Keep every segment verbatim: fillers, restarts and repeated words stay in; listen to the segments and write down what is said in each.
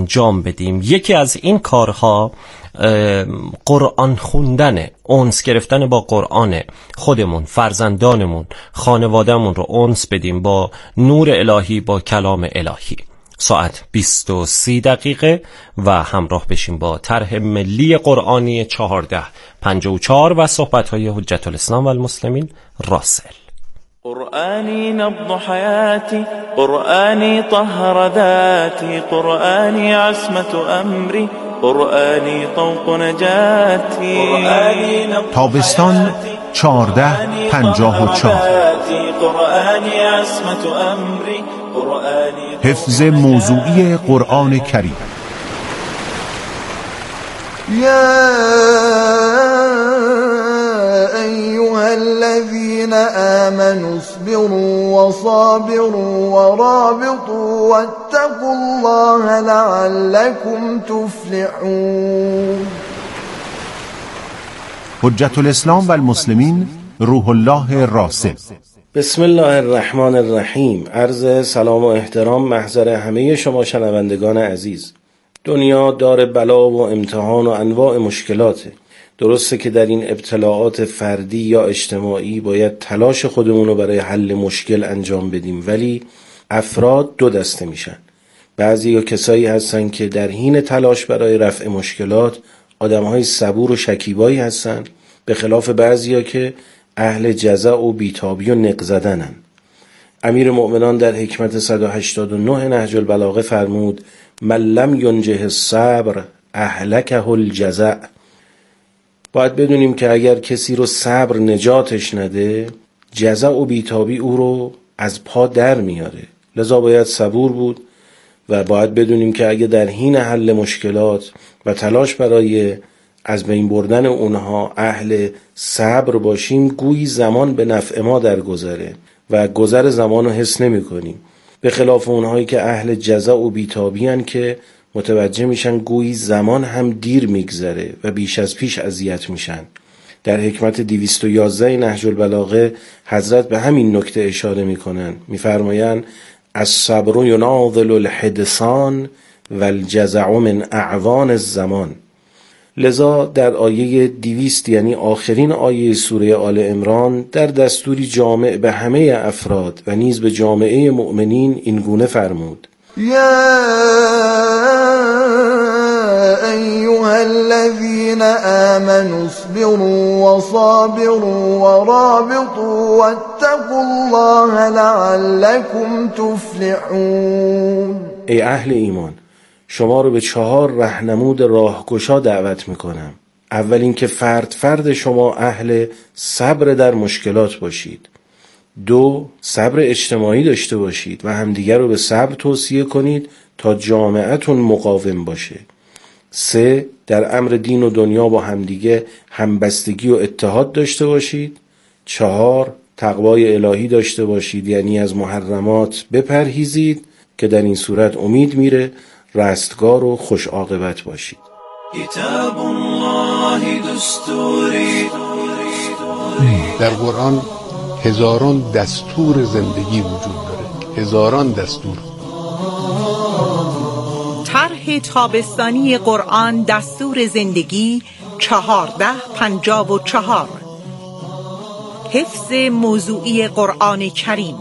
انجام بدیم. یکی از این کارها قرآن خوندن، اونس گرفتن با قرآن، خودمون، فرزندانمون، خانوادهمون رو اونس بدیم با نور الهی، با کلام الهی. ساعت بیست و سی دقیقه و همراه بشیم با طرح ملی قرآنی چهارده پنجاه و چهار و صحبت‌های حجت الاسلام و المسلمین راسل. قرآني نبض حياتي، قرآني طهر ذاتي، قرآني عصمة أمري، قرآني طوق نجاتي. تابستان چهارده پنجاه و چهار. قرآني عصمة أمري، قرآني حفظ موضوعی قرآن کریم. یا أيها الذين آمنوا اصبروا وصابروا ورابطوا واتقوا الله لعلكم تفلحون. حجت الاسلام و المسلمین روح الله راسل. بسم الله الرحمن الرحیم. عرض سلام و احترام محضر همه شما شنوندگان عزیز. دنیا دار بلا و امتحان و انواع مشکلاته. درسته که در این ابتلاعات فردی یا اجتماعی باید تلاش خودمون رو برای حل مشکل انجام بدیم، ولی افراد دو دسته میشن. بعضی یا کسایی هستن که در حین تلاش برای رفع مشکلات آدمهای صبور و شکیبایی هستن، به خلاف بعضی ها که اهل جزع و بیتابی و نق زدنن. امیر مؤمنان در حکمت صد و هشتاد و نه نهج البلاغه فرمود: من لم ینجه الصبر اهلکه الجزع. باید بدونیم که اگر کسی رو صبر نجاتش نده، جزع و بیتابی او رو از پا در میاره. لذا باید صبور بود و باید بدونیم که اگر در حین حل مشکلات و تلاش برای از بین بردن اونها اهل صبر باشیم، گویی زمان به نفع ما درگذره و گذر زمان رو حس نمی کنیم. به خلاف اونهایی که اهل جزع و بیتابی هن که متوجه میشن گویی زمان هم دیر میگذره و بیش از پیش اذیت میشن. در حکمت دویست و یازده نهج البلاغه حضرت به همین نکته اشاره میکنن. میفرمایند: الصبر یناضل الحدثان و الجزع من اعوان الزمان. لذا در آیه دویست، یعنی آخرین آیه سوره آل عمران، در دستوری جامع به همه افراد و نیز به جامعه مؤمنین این گونه فرمود: یا ایها الذین آمنوا اصبروا وصابروا ورابطوا واتقوا الله لعلكم تفلحون. ای اهل ایمان، شما رو به چهار راهنمود راهگشا دعوت میکنم. اول این که فرد فرد شما اهل صبر در مشکلات باشید. دو، صبر اجتماعی داشته باشید و همدیگر رو به صبر توصیه کنید تا جامعتون مقاوم باشه. سه، در امر دین و دنیا با همدیگه همبستگی و اتحاد داشته باشید. چهار، تقوای الهی داشته باشید، یعنی از محرمات بپرهیزید که در این صورت امید میره رستگار و خوش عاقبت باشید. کتاب الله دستوری. در قرآن هزاران دستور زندگی وجود داره، هزاران دستور. طرح تابستانی قرآن دستور زندگی چهارده پنجاه و چهار. حفظ موضوعی قرآن کریم.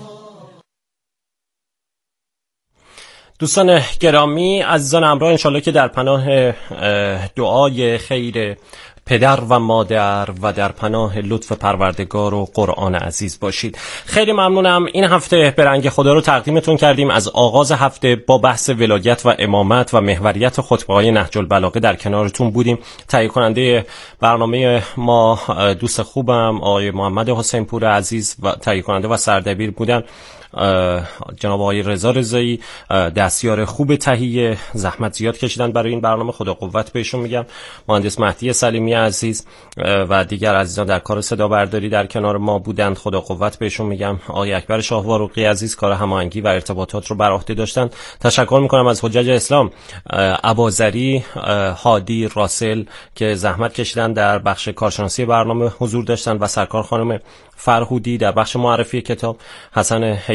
دوستان گرامی، عزیزان همراه، انشالله که در پناه دعای خیر پدر و مادر و در پناه لطف پروردگار و قرآن عزیز باشید. خیلی ممنونم. این هفته به رنگ خدا رو تقدیمتون کردیم. از آغاز هفته با بحث ولایت و امامت و محوریت خطبه‌های نهج البلاغه در کنارتون بودیم. تهیه کننده برنامه ما دوست خوبم آقای محمد حسین پور عزیز و تهیه کننده و سردبیر بودن جناب آقای رضا رضایی، دستیار خوب تهیه، زحمت زیاد کشیدن برای این برنامه، خدا قوت بهشون میگم. مهندس مهدی سلیمی عزیز و دیگر عزیزان در کار صدا برداری در کنار ما بودند، خدا قوت بهشون میگم. آقای اکبر شاهوارقی عزیز کار هماهنگی و ارتباطات رو بر عهده داشتن. تشکر میکنم از حجج اسلام اباظری، هادی، راسل که زحمت کشیدن در بخش کارشناسی برنامه حضور داشتن و سرکار خانم فرهودی در بخش معرفی کتاب، حسن حیدر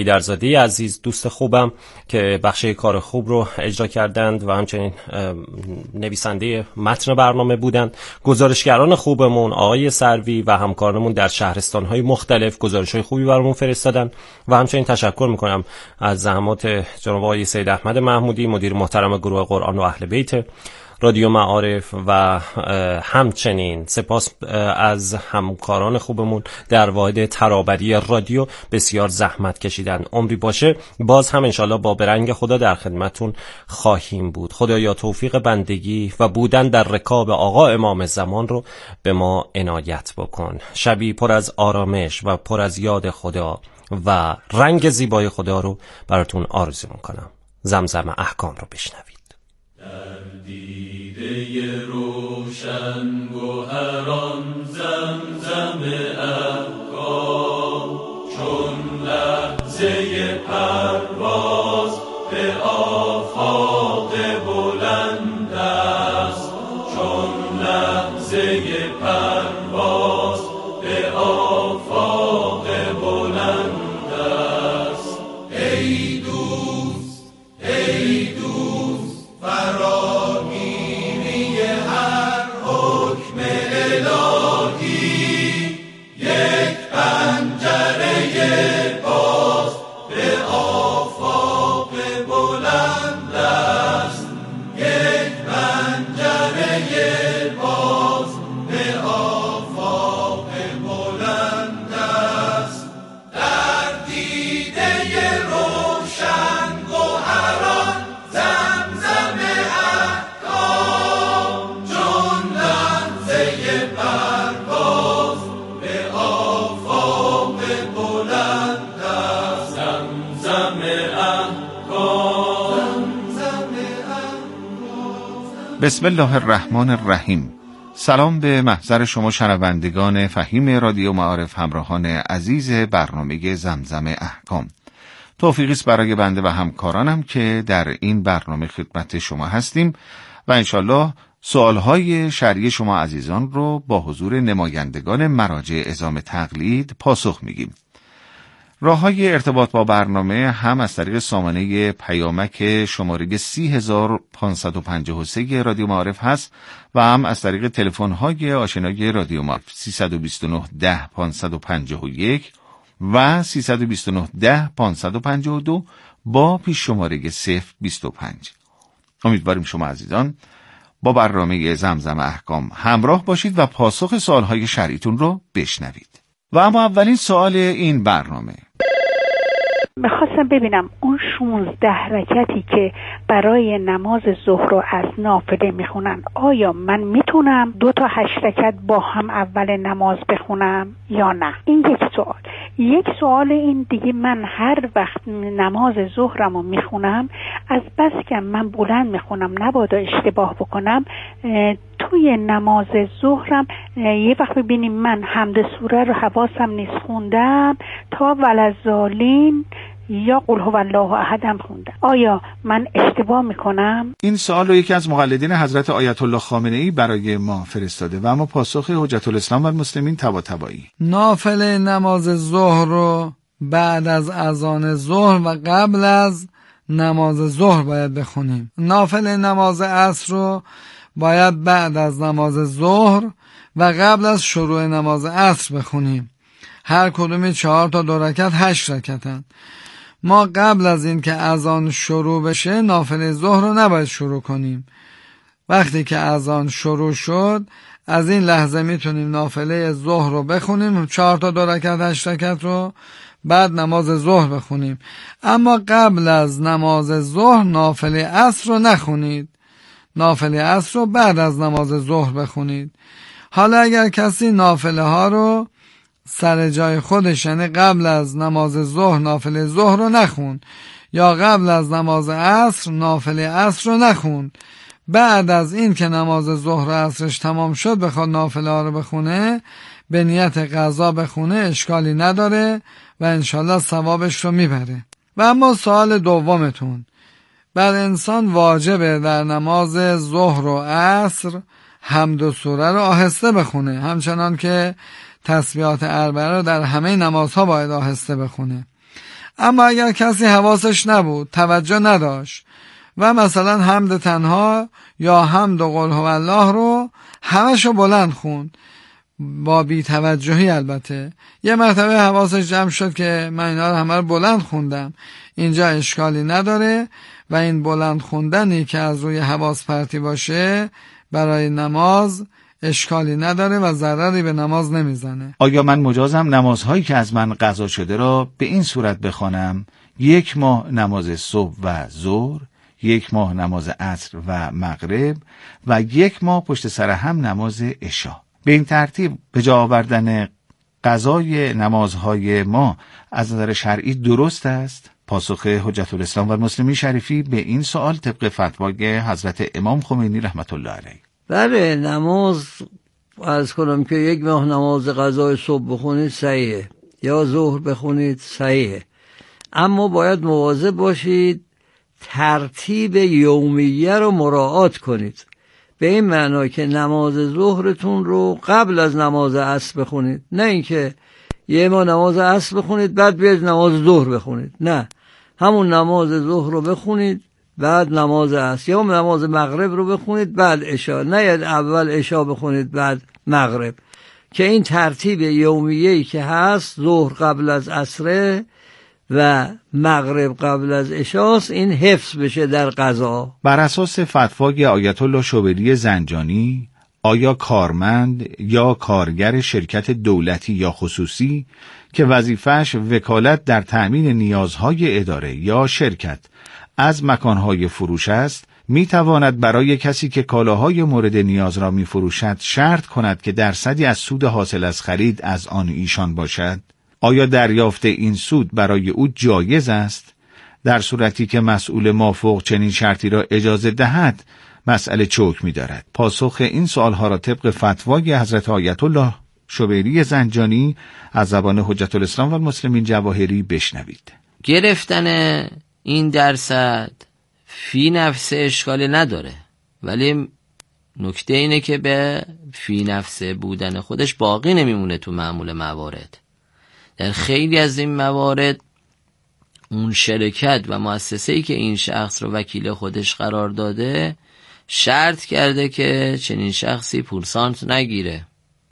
حیدرزاده عزیز، دوست خوبم که بخش کار خوب رو اجرا کردند و همچنین نویسنده متن برنامه بودند. گزارشگران خوبمون آقای سروی و همکارانمون در شهرستان‌های مختلف گزارش‌های خوبی برامون فرستادن و همچنین تشکر می‌کنم از زحمات جناب آقای سید احمد محمودی، مدیر محترم گروه قرآن و اهل بیت رادیو معارف، و همچنین سپاس از همکاران خوبمون در واحد ترابری رادیو، بسیار زحمت کشیدن. عمری باشه باز هم انشالله با برنگ خدا در خدمتون خواهیم بود. خدایا توفیق بندگی و بودن در رکاب آقا امام زمان رو به ما عنایت بکن. شبی پر از آرامش و پر از یاد خدا و رنگ زیبای خدا رو براتون آرزو میکنم. زمزم احکام رو بشنوید. در دیده روشن گوهران زمزم احکام، چون لحظه پرواز به آفاق بلند است، چون لحظه پرواز به آفاق بلند است. ای دوست ای دوست فراگیری هر حکم الهی، یک پنجره باز به آفاق بلند است، یک پنجره باز به آفاق بلند است. در دیده روشن گوهران زمزم احکام، چون لحظه پرواز به آفاق بلند است. زمزم احکام، زمزم احکام. بسم الله الرحمن الرحیم. سلام به محضر شما شنوندگان فهیم رادیو معارف، همراهان عزیز برنامه زمزم احکام. توفیقی است برای بنده و همکارانم که در این برنامه خدمت شما هستیم و انشالله سوالهای شرعی شما عزیزان رو با حضور نمایندگان مراجع عظام تقلید پاسخ میگیم. راه‌های ارتباط با برنامه هم از طریق سامانه پیامک شماره سی هزار و پانصد و پنجاه و سه رادیو معارف هست و هم از طریق تلفن‌های آشنای رادیو معارف سیصد و بیست و نه ده پانصد و پنجاه و یک و سیصد و بیست و نه ده پانصد و پنجاه و دو با پیش شماره صفر بیست و پنج. امیدواریم شما عزیزان با برنامه زمزم احکام همراه باشید و پاسخ سوالهای شرعیتون رو بشنوید. و اما اولین سوال این برنامه، میخواستم ببینم اون شونزده رکعتی که برای نماز ظهر و از نافله میخونن، آیا من میتونم دو تا هشت رکعت با هم اول نماز بخونم یا نه؟ این یک سوال. یک سوال این دیگه، من هر وقت نماز ظهرم رو میخونم، از بس که من بلند میخونم نبادا اشتباه بکنم، توی نماز ظهرم یه وقت ببینیم من حمد سوره رو حواسم نیست خوندم تا ولذالین یا قل هو الله احدم خوندم، آیا من اشتباه میکنم؟ این سوال رو یکی از مقلدین حضرت آیت الله خامنه‌ای برای ما فرستاده و اما پاسخ حجت الاسلام و المسلمین طباطبایی. نافله نماز ظهر رو بعد از اذان ظهر و قبل از نماز ظهر باید بخونیم. نافله نماز عصر رو باید بعد از نماز ظهر و قبل از شروع نماز عصر بخونیم. هر کدومی چهار تا دو رکعت هشت رکعتن. ما قبل از این که اذان شروع بشه نافله ظهر رو نباید شروع کنیم. وقتی که اذان شروع شد از این لحظه میتونیم نافله ظهر رو بخونیم، چهار تا دو رکعت هشت رکعت رو، بعد نماز ظهر بخونیم. اما قبل از نماز ظهر نافله عصر رو نخونید، نافله عصر رو بعد از نماز ظهر بخونید. حالا اگر کسی نافله ها رو سر جای خودش، یعنی قبل از نماز ظهر نافله ظهر رو نخون یا قبل از نماز عصر نافله عصر رو نخون، بعد از این که نماز ظهر و عصرش تمام شد بخواد نافله ها رو بخونه، به نیت قضا بخونه، اشکالی نداره و انشالله ثوابش رو میبره. و اما سوال دومتون، بر انسان واجبه در نماز ظهر و عصر حمد و سوره رو آهسته بخونه، همچنان که تسبیحات اربعه رو در همه نمازها باید آهسته بخونه. اما اگر کسی حواسش نبود، توجه نداشت و مثلا حمد تنها یا حمد و قل هو الله رو همشو بلند خوند، با بی توجهی البته، یه مرتبه حواسش جمع شد که من اینا رو همه رو بلند خوندم، اینجا اشکالی نداره و این بلند خوندنی که از روی حواس پرتی باشه برای نماز اشکالی نداره و ضرری به نماز نمیزنه. آیا من مجازم نمازهایی که از من قضا شده را به این صورت بخوانم: یک ماه نماز صبح و ظهر، یک ماه نماز عصر و مغرب و یک ماه پشت سر هم نماز عشا. به این ترتیب به جا آوردن قضای نمازهای ما از نظر شرعی درست است؟ پاسخ حجت الاسلام و المسلمین شریفی به این سوال طبق فتوای حضرت امام خمینی رحمت الله علیه: بله، نماز از کنم که یک ماه نماز قضای صبح بخونید صحیحه، یا ظهر بخونید صحیحه، اما باید مواظب باشید ترتیب یومیه رو مراعات کنید، به این معنا که نماز ظهرتون رو قبل از نماز عصر بخونید، نه اینکه یه ما نماز عصر بخونید بعد بیاید نماز ظهر بخونید، نه، همون نماز ظهر رو بخونید بعد نماز عصر، یا نماز مغرب رو بخونید بعد عشا، نه اول عشا بخونید بعد مغرب، که این ترتیب یومیه‌ای که هست ظهر قبل از عصر و مغرب قبل از عشاست، این حفظ بشه در قضا. بر اساس فتوای آیت الله شوبری زنجانی، آیا کارمند یا کارگر شرکت دولتی یا خصوصی که وظیفه‌اش وکالت در تأمین نیازهای اداره یا شرکت از مکانهای فروش است، می تواند برای کسی که کالاهای مورد نیاز را می فروشد شرط کند که درصدی از سود حاصل از خرید از آن ایشان باشد؟ آیا دریافت این سود برای او جایز است؟ در صورتی که مسئول مافوق چنین شرطی را اجازه دهد، مسئله چه حکمی دارد؟ پاسخ این سوالها را طبق فتوای حضرت آیت الله شوبری زنجانی از زبان حجت الاسلام و المسلمین جواهری بشنوید. گرفتن این درصد فی نفس اشکالی نداره، ولی نکته اینه که به فی نفس بودن خودش باقی نمیمونه تو معمول موارد. در خیلی از این موارد اون شرکت و مؤسسه‌ای که این شخص رو وکیل خودش قرار داده شرط کرده که چنین شخصی پورسانت نگیره،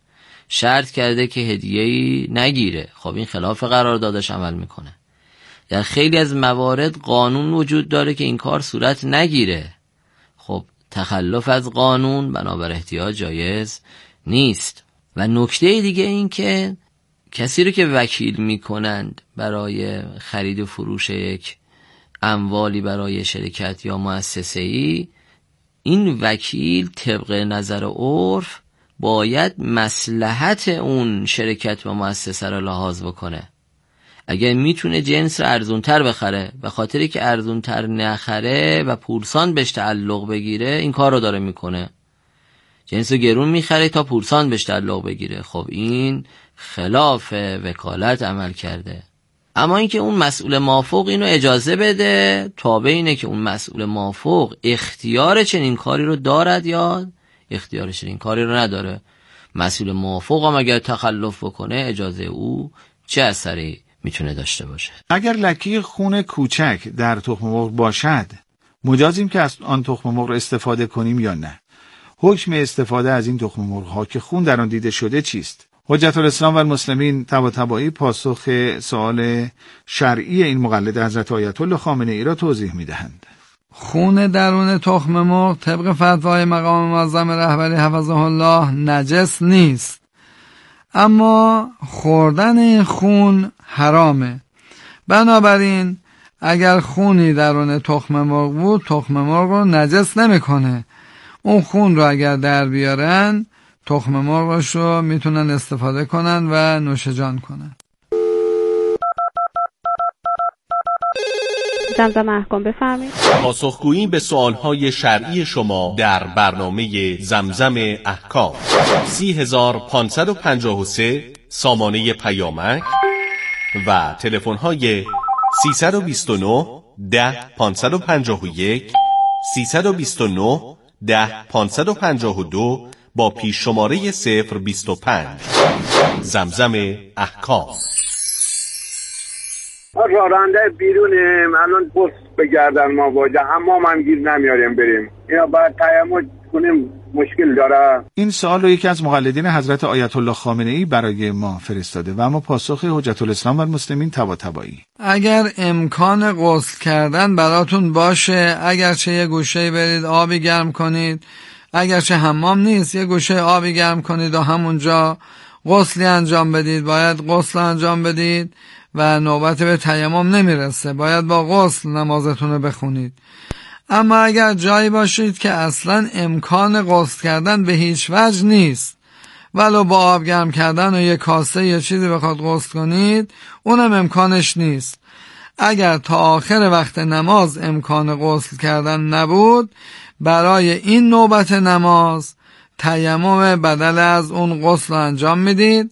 شرط کرده که هدیه‌ای نگیره. خب این خلاف قراردادش عمل میکنه. در خیلی از موارد قانون وجود داره که این کار صورت نگیره. خب تخلف از قانون بنابر احتیاج جایز نیست. و نکته دیگه این که کسی رو که وکیل میکنند برای خرید و فروش یک اموالی برای شرکت یا مؤسسه‌ای، این وکیل طبق نظر عرف باید مصلحت اون شرکت و مؤسسه رو لحاظ بکنه. اگر میتونه جنس رو ارزونتر بخره، به خاطری که ارزونتر نخره و پورسان بهش تعلق بگیره، این کار رو داره میکنه. جنس رو گرون میخره تا پورسان بهش تعلق بگیره. خب این خلاف وکالت عمل کرده. اما اینکه اون مسئول مافوق اینو اجازه بده، تابع اینه که اون مسئول مافوق اختیار چنین کاری رو دارد یا اختیار چنین کاری رو نداره. مسئول مافوق هم اگر تخلف بکنه، اجازه او چه اثری میتونه داشته باشه؟ اگر لکه خون کوچک در تخم مرغ باشد، مجازیم که از آن تخم مرغ استفاده کنیم یا نه؟ حکم استفاده از این تخم مرغ ها که خون در آن دیده شده چیست؟ حجت الاسلام و المسلمین طباطبایی پاسخ سوال شرعی این مقلد حضرت آیت الله خامنه ای را توضیح میدهند. خون درون تخم مرغ طبق فتوای مقام معظم رهبری حفظه الله نجس نیست، اما خوردن این خون حرامه. بنابراین اگر خونی درون تخم مرغ بود، تخم مرغ رو نجس نمیکنه. اون خون رو اگر در بیارن، تخم مرغش رو میتونن استفاده کنن و نوش جان کنن. زمزم احکام بفرمایید. پاسخگویی به سوالهای شرعی شما در برنامه زمزم احکام. سی هزار پانصد و پنجاه و سه سامانه پیامک و تلفن‌های سیصد و بیست و نه ده پانصد و پنجاه و یک، سیصد و بیست و نه ده پانصد و پنجاه و دو با پیش شماره صفر بیست و پنج. زمزم احکام. راه رانده بیرونیم، الان بس بگردن ما واجه حمام هم گیر نمیاریم بریم، اینا باید تیمم کنیم، مشکل داره. این سوال رو یکی از مقلدین حضرت آیت الله خامنه‌ای برای ما فرستاده و اما پاسخ حجت الاسلام و المسلمین طباطبایی. اگر امکان غسل کردن براتون باشه، اگرچه یه گوشه برید آبی گرم کنید، اگرچه حمام نیست یه گوشه آبی گرم کنید و همونجا غسلی انجام بدید، باید غسل انجام بدید و نوبت به تیمم نمیرسه، باید با غسل نمازتون رو بخونید. اما اگر جایی باشید که اصلا امکان غسل کردن به هیچ وجه نیست، ولو با آب گرم کردن و یه کاسه یا چیزی بخواد غسل کنید، اونم امکانش نیست. اگر تا آخر وقت نماز امکان غسل کردن نبود، برای این نوبت نماز تیمم بدل از اون غسل انجام میدید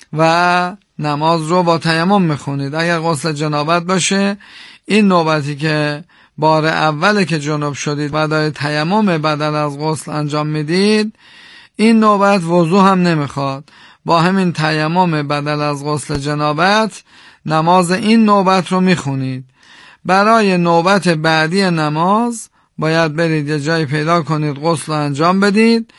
و نماز رو با تیمم میخونید. اگر غسل جنابت باشه، این نوبتی که بار اوله که جنوب شدید بعد تیمم بدل از غسل انجام میدید، این نوبت وضو هم نمیخواد، با همین تیمم بدل از غسل جنابت نماز این نوبت رو میخونید. برای نوبت بعدی نماز باید برید یه جایی پیدا کنید، غسل رو انجام بدید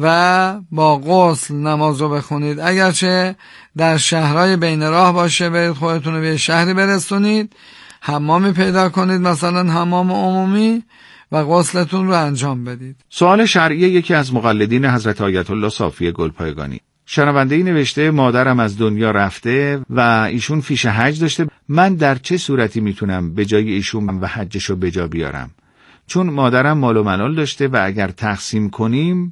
و با غسل نماز رو بخونید. اگرچه در شهرهای بین راه باشه، برید خودتون رو به شهری برسونید، حمامی پیدا کنید، مثلا حمام عمومی، و غسلتون رو انجام بدید. سوال شرعی یکی از مقلدین حضرت آیت الله صافی گلپایگانی. شنونده‌ای نوشته مادرم از دنیا رفته و ایشون فیش حج داشته، من در چه صورتی میتونم به جای ایشون و حجشو به جا بیارم؟ چون مادرم مال و منال داشته و اگر تقسیم کنیم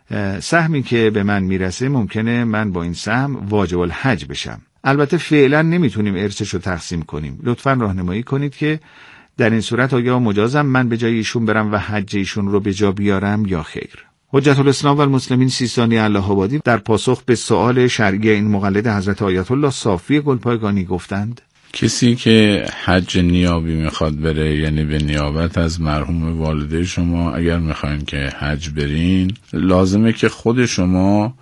سهمی که به من میرسه ممکنه من با این سهم واجب الحج بشم. البته فعلا نمیتونیم ارثشو تقسیم کنیم. لطفاً راهنمایی کنید که در این صورت آیا مجازم من به جای ایشون برم و حج ایشون رو به جا بیارم یا خیر؟ حجت الاسلام و المسلمین سیستانی الله آبادی در پاسخ به سؤال شرعی این مقلد حضرت آیت الله صافی گلپایگانی گفتند: کسی که حج نیابی میخواد بره، یعنی به نیابت از مرحوم والده شما اگر میخواین که حج برین، لازمه که خود شما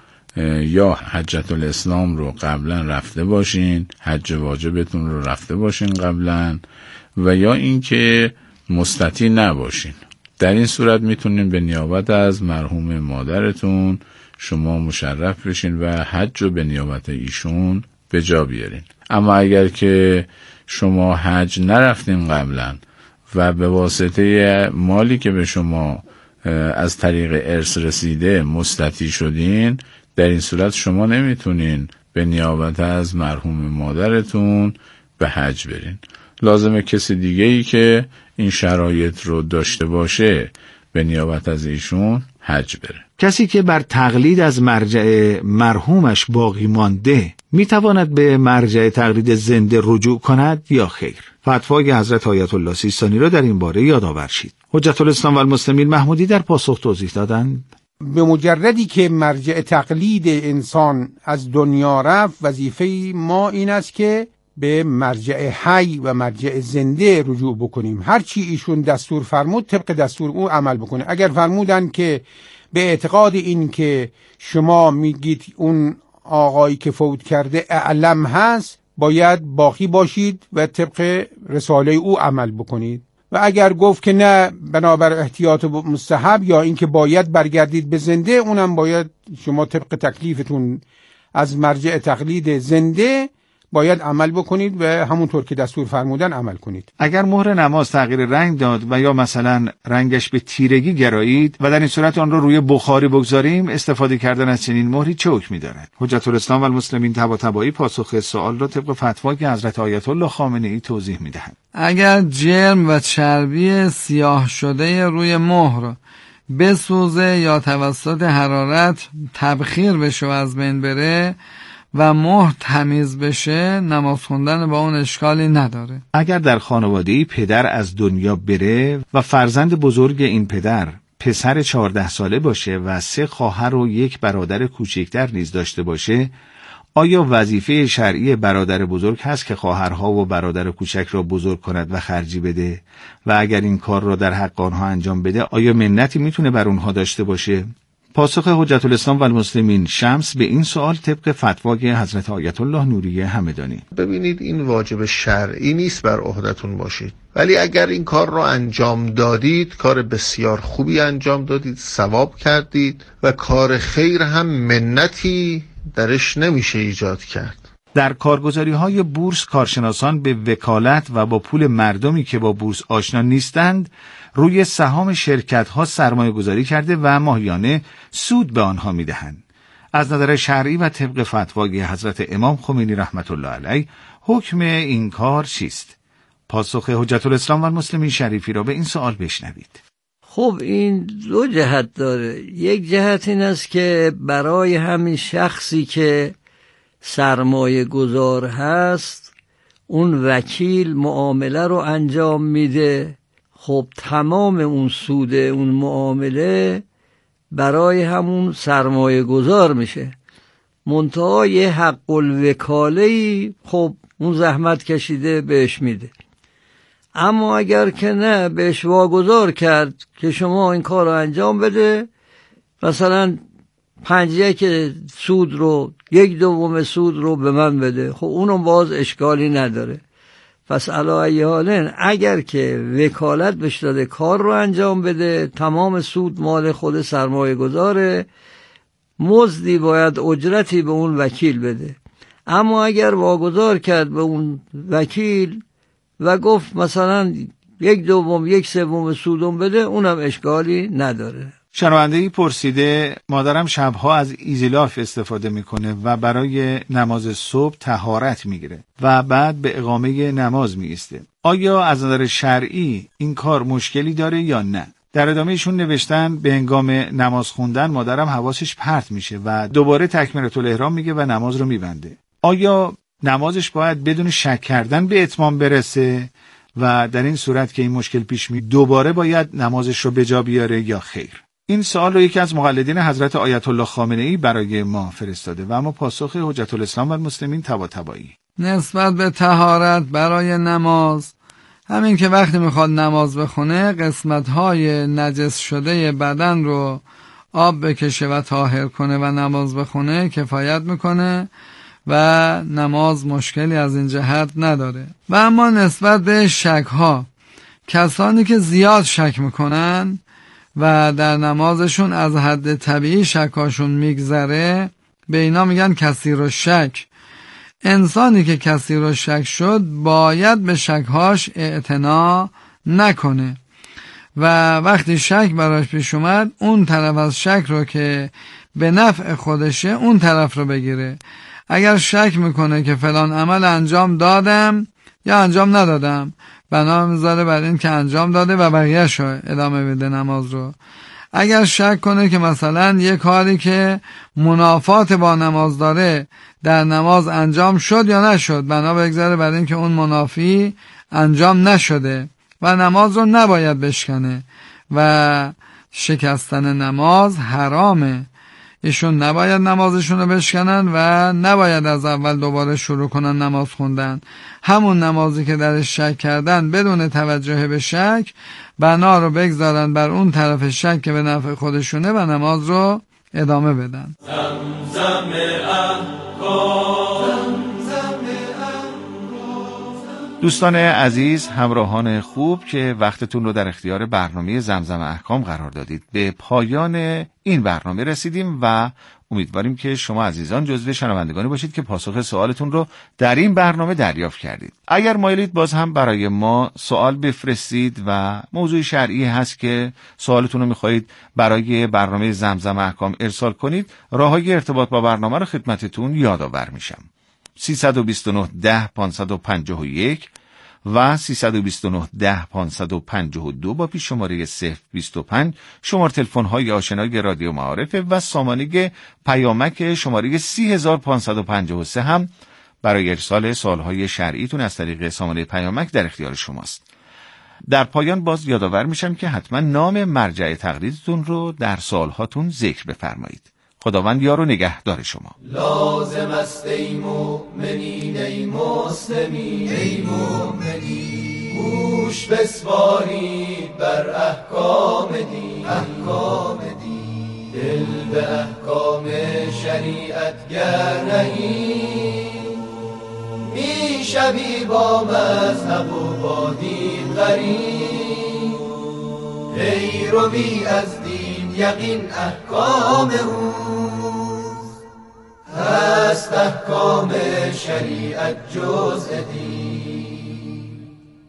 یا حجت الاسلام رو قبلا رفته باشین، حج واجبتون رو رفته باشین قبلا، و یا اینکه مستطیع نباشین. در این صورت میتونین به نیابت از مرحوم مادرتون شما مشرف بشین و حج رو به نیابت ایشون به جا بیارین. اما اگر که شما حج نرفتین قبلا و به واسطه مالی که به شما از طریق ارث رسیده مستطیع شدین، در این صورت شما نمیتونین به نیابت از مرحوم مادرتون به حج برین. لازمه کسی دیگه ای که این شرایط رو داشته باشه به نیابت از ایشون حج بره. کسی که بر تقلید از مرجع مرحومش باقی مانده میتواند به مرجع تقلید زنده رجوع کند یا خیر؟ فتوای حضرت آیت الله سیستانی را در این باره یادآور شید. حجت الاسلام و المسلمین محمودی در پاسخ توضیح دادند: به مجردی که مرجع تقلید انسان از دنیا رفت، وظیفه ما این است که به مرجع حی و مرجع زنده رجوع بکنیم. هرچی ایشون دستور فرمود طبق دستور او عمل بکنه. اگر فرمودن که به اعتقاد این که شما میگید اون آقایی که فوت کرده اعلم هست، باید باقی باشید و طبق رساله او عمل بکنید. و اگر گفت که نه، بنابر احتیاط مستحب یا اینکه باید برگردید به زنده، اونم باید شما طبق تکلیفتون از مرجع تقلید زنده باید عمل بکنید و همونطور که دستور فرمودن عمل کنید. اگر مهر نماز تغییر رنگ داد و یا مثلا رنگش به تیرگی گرایید و در این صورت آن را روی بخاری بگذاریم، استفاده کردن از چنین مهری چه حکمی دارد؟ حجت الاسلام و المسلمین طباطبایی پاسخ سوال را طبق فتوایی که حضرت آیت الله خامنه‌ای توضیح می‌دهند. اگر جرم و چربی سیاه شده روی مهر بسوزه یا توسط حرارت تبخیر بشه و از بین بره و مهر تمیز بشه، نماز خوندن با اون اشکالی نداره. اگر در خانواده‌ای پدر از دنیا بره و فرزند بزرگ این پدر پسر چهارده ساله باشه و سه خواهر و یک برادر کوچکتر نیز داشته باشه، آیا وظیفه شرعی برادر بزرگ هست که خواهرها و برادر کوچک را بزرگ کند و خرجی بده؟ و اگر این کار را در حق آنها انجام بده، آیا منتی میتونه بر اونها داشته باشه؟ پاسخ حجت الاسلام و المسلمین شمس به این سوال طبق فتوای حضرت آیت الله نوری همدانی: ببینید، این واجب شرعی نیست بر عهدتون باشید، ولی اگر این کار رو انجام دادید، کار بسیار خوبی انجام دادید، ثواب کردید و کار خیر هم منتی درش نمیشه ایجاد کرد. در کارگزاری‌های بورس کارشناسان به وکالت و با پول مردمی که با بورس آشنا نیستند روی سهام شرکت‌ها سرمایه‌گذاری کرده و ماهیانه سود به آنها می‌دهند. از نظر شرعی و طبق فتوای حضرت امام خمینی رحمت الله علیه حکم این کار چیست؟ پاسخ حجت الاسلام و المسلمین شریفی را به این سوال بشنوید. خب این دو جهت داره. یک جهت این است که برای همین شخصی که سرمایه گذار هست، اون وکیل معامله رو انجام میده، خب تمام اون سود اون معامله برای همون سرمایه گذار میشه، منتها یه حق الوکاله‌ای خب اون زحمت کشیده بهش میده. اما اگر که نه، بهش واگذار کرد که شما این کار رو انجام بده، مثلا پنج یک سود رو، یک دوم سود رو به من بده، خب اونم باز اشکالی نداره. پس علی ای حال اگر که وکالت بهش داده کار رو انجام بده، تمام سود مال خود سرمایه گذاره، مزدی باید اجرتی به اون وکیل بده. اما اگر واگذار کرد به اون وکیل و گفت مثلا یک دوم یک سوم سودم بده، اونم اشکالی نداره. شنونده‌ای پرسیده: مادرم شبها از ایزیلاف استفاده میکنه و برای نماز صبح طهارت میگیره و بعد به اقامه نماز میایسته. آیا از نظر شرعی این کار مشکلی داره یا نه؟ در ادامهشون نوشتن: به هنگام نماز خوندن مادرم حواسش پرت میشه و دوباره تکبیرة الاحرام میگه و نماز رو میبنده. آیا نمازش باید بدون شک کردن به اتمام برسه و در این صورت که این مشکل پیش می دوباره باید نمازش رو به جا بیاره یا خیر؟ این سوال رو یکی از مقلدین حضرت آیت الله خامنه ای برای ما فرستاده و اما پاسخ حجت الاسلام و المسلمین طباطبایی. نسبت به طهارت برای نماز، همین که وقتی میخواد نماز بخونه قسمت‌های نجس شده بدن رو آب بکشه و طاهر کنه و نماز بخونه کفایت میکنه و نماز مشکلی از این جهت نداره. و اما نسبت به شک‌ها، کسانی که زیاد شک میکنن و در نمازشون از حد طبیعی شکاشون میگذره، به اینا میگن کثیر الشک. انسانی که کثیر الشک شد باید به شکهاش اعتنا نکنه و وقتی شک براش پیش اومد اون طرف از شک رو که به نفع خودشه اون طرف رو بگیره. اگر شک میکنه که فلان عمل انجام دادم یا انجام ندادم، بنا میذاره بر این که انجام داده و بقیه‌اش رو ادامه بده نماز رو. اگر شک کنه که مثلا یه کاری که منافات با نماز داره در نماز انجام شد یا نشد، بنا بگذاره بر این که اون منافی انجام نشده و نماز رو نباید بشکنه و شکستن نماز حرامه. ایشون نباید نمازشون رو بشکنن و نباید از اول دوباره شروع کنن نماز خوندن. همون نمازی که درش شک کردن بدون توجه به شک، بنا رو بگذارن بر اون طرف شک که به نفع خودشونه و نماز رو ادامه بدن. زمزم احکام. دوستان عزیز، همراهان خوب که وقتتون رو در اختیار برنامه زمزم احکام قرار دادید، به پایان این برنامه رسیدیم و امیدواریم که شما عزیزان جزو شنوندگانی باشید که پاسخ سوالتون رو در این برنامه دریافت کردید. اگر مایلید باز هم برای ما سوال بفرستید و موضوع شرعی هست که سوالتون رو میخواهید برای برنامه زمزم احکام ارسال کنید، راههای ارتباط با برنامه رو خدمتتون یادآور میشم. سیصد و بیست و نه ده پانصد و پنجاه و یک و سیصد و بیست و نه ده پانصد و پنجاه و دو با پیش شماره صفر بیست و پنج شماره تلفن های آشنای رادیو معارف و سامانه پیامک شماره سی هزار پانصد و پنجاه و سه هم برای ارسال سوالهای شرعیتون از طریق سامانه پیامک در اختیار شماست. در پایان باز یادآور میشم که حتما نام مرجع تقلیدتون رو در سوالهاتون ذکر بفرمایید. خداوند یار و نگهدار شما. لازم است ای مؤمنین ای مسلمین ای مؤمنین، گوش بسپارید بر احکام دین احکام دین. دل به احکام شریعت گر نهی میشوی با مذهب و با دین غریب پیروی از دین یقین احکام اوست هست احکام شریعت جزء دین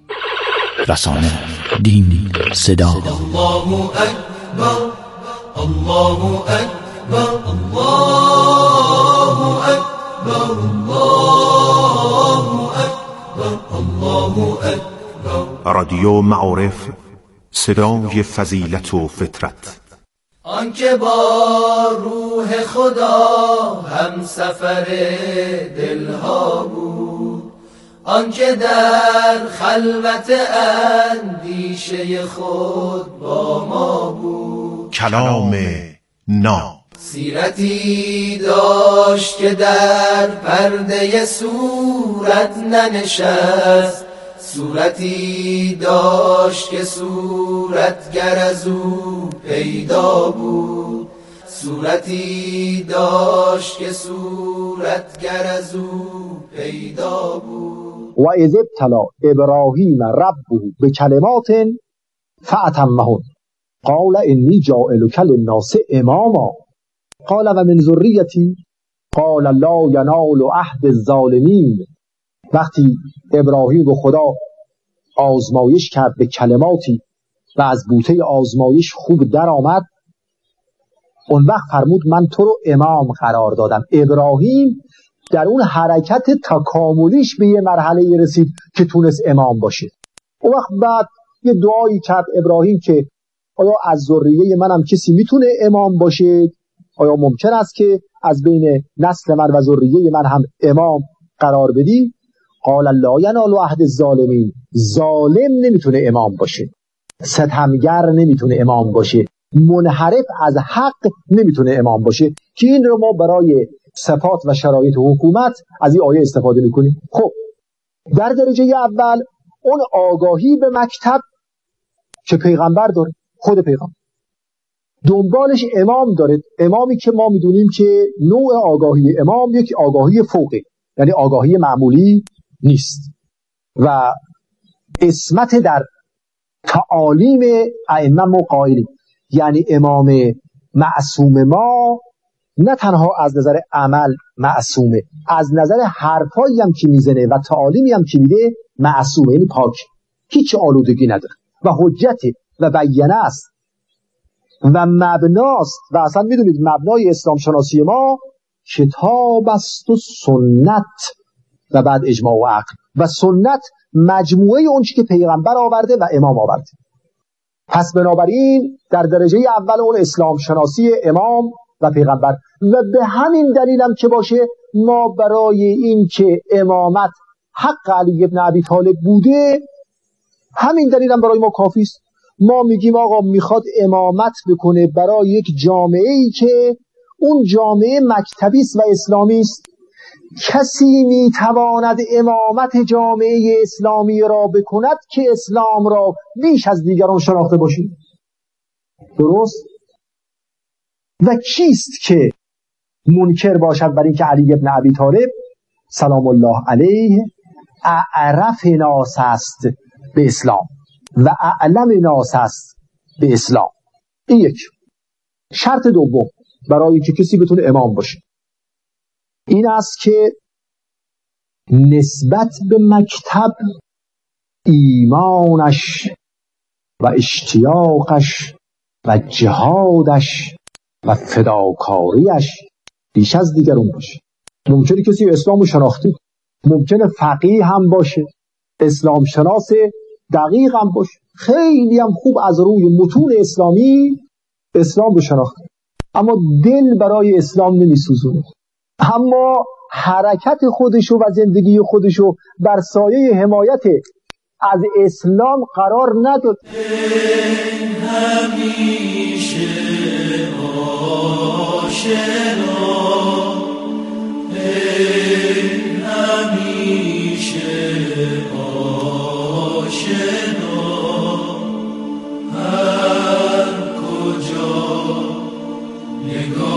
رسانه دین صدا الله اکبر الله اکبر الله اکبر الله اکبر الله اکبر رادیو معارف صدای فضیلت و فطرت آنکه با روح خدا هم سفر دلها بود آنکه در خلوت اندیشه خود با ما بود کلام ناب سیرتی داشت که در پرده صورت ننشست صورتی داشت که صورتگر از او پیدا بود صورتی داشت که صورتگر از او پیدا بود و اذ ابتلی ابراهیم ربه بکلمات فاتمهن قال انی جاعلک للناس اماما قال و من ذریتی قال لا ینال عهد الظالمین. وقتی ابراهیم و خدا آزمایش کرد به کلماتی و از بوته آزمایش خوب در آمد اون وقت فرمود من تو رو امام قرار دادم. ابراهیم در اون حرکت تکاملیش به یه مرحله رسید که تونست امام باشه. اون وقت بعد یه دعایی کرد ابراهیم که آیا از ذریه منم کسی میتونه امام باشه؟ آیا ممکن است که از بین نسل من و ذریه من هم امام قرار بدی؟ قال لا ینال عهد الظالمین. ظالم نمیتونه امام باشه، ستمگر نمیتونه امام باشه، منحرف از حق نمیتونه امام باشه، که این رو ما برای صفات و شرایط حکومت از این آیه استفاده میکنیم. خب در درجه اول اون آگاهی به مکتب که پیغمبر داره، خود پیغمبر دنبالش امام داره، امامی که ما میدونیم که نوع آگاهی امام یک آگاهی فوقی، یعنی آگاهی معمولی نیست و اسمت در تعالیم ائمه و قائلین، یعنی امام معصوم ما نه تنها از نظر عمل معصومه، از نظر حرفایی هم که میزنه و تعالیمی هم که میده معصومه، یعنی پاک، هیچ آلودگی نداره و حجت و بیانه است و مبناست. و اصلا میدونید مبنای اسلام شناسی ما کتاب است و سنت و بعد اجماع و عقل، و سنت مجموعه اون چی که پیغمبر آورده و امام آورده. پس بنابراین در درجه اول اون اسلام شناسی امام و پیغمبر، و به همین دلیل هم که باشه ما برای این که امامت حق علی ابن ابی طالب بوده، همین دلیل هم برای ما کافی است. ما میگیم آقا میخواد امامت بکنه برای یک جامعه ای که اون جامعه مکتبی است و اسلامی است. کسی میتواند امامت جامعه اسلامی را بکند که اسلام را بیش از دیگران شناخته باشید. درست؟ و کیست که منکر باشد بر این که علی ابن ابی طالب سلام الله علیه اعرف ناس است به اسلام و اعلم ناس است به اسلام. این یک شرط دوم برای اینکه کسی بتونه امام باشه این است که نسبت به مکتب ایمانش و اشتیاقش و جهادش و فداکاریش بیش از دیگرون باشه. ممکنه کسی اسلام رو شناخته، ممکنه فقیه هم باشه، اسلام شناس دقیق هم باشه، خیلی هم خوب از روی متون اسلامی اسلام رو شناخته، اما دل برای اسلام نمیسوزونه، اما حرکت خودشو و زندگی خودشو بر سایه حمایت از اسلام قرار نداد. همیشه آشنا همیشه آشنا هر کجا نگاه